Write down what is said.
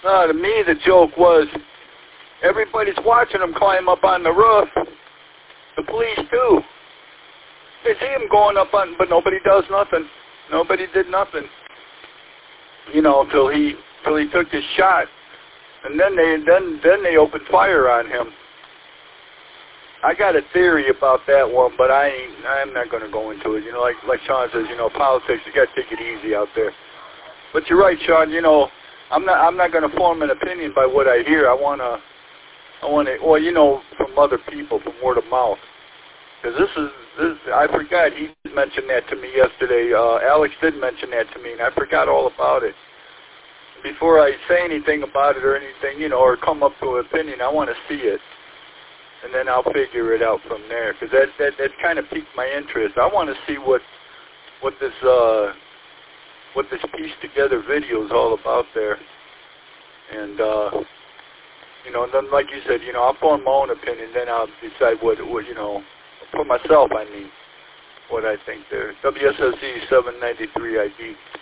To me, the joke was everybody's watching him climb up on the roof. The police too. They see him going up on, but nobody does nothing. Nobody did nothing. You know, till he took his shot, and then they opened fire on him. I got a theory about that one, but I'm not going to go into it. You know, like Sean says, you know, politics, you got to take it easy out there. But you're right, Sean. You know, I'm not going to form an opinion by what I hear. I want to, well, you know, from other people, from word of mouth. Because this, I forgot, he mentioned that to me yesterday. Alex did mention that to me, and I forgot all about it. Before I say anything about it or anything, you know, or come up to an opinion, I want to see it. And then I'll figure it out from there. Because that kind of piqued my interest. I want to see what this pieced together video is all about there. And, you know, and then like you said, you know, I'll form my own opinion, then I'll decide what you know, for myself, I mean, what I think there. WSSC 793 ID.